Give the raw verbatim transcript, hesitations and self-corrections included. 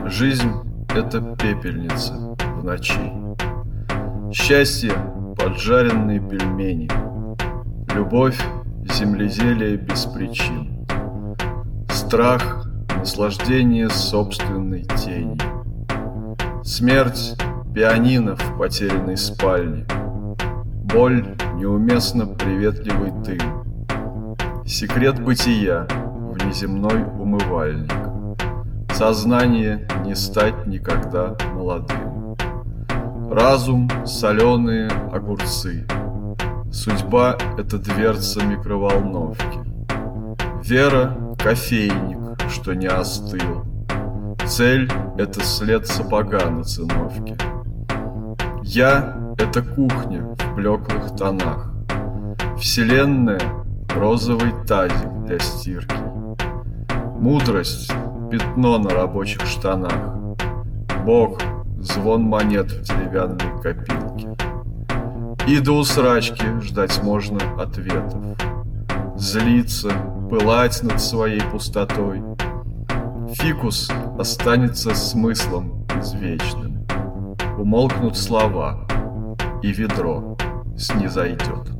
Жизнь — это пепельница в ночи. Счастье — поджаренные пельмени. Любовь — земледелие без причин. Страх — наслаждение собственной тени. Смерть — пианино в потерянной спальне. Боль — неуместно приветливый дым. Секрет бытия — внеземной умывальник. Сознание — не стать никогда молодым. Разум — соленые огурцы. Судьба — это дверца микроволновки. Вера — кофейник, что не остыл. Цель — это след сапога на циновке. Я — это кухня в блеклых тонах. Вселенная — розовый тазик для стирки. Мудрость — пятно на рабочих штанах. Бог — звон монет в деревянной копилке. И до усрачки ждать можно ответов. Злиться, пылать над своей пустотой. Фикус останется смыслом извечным. Умолкнут слова, и ведро снизойдет.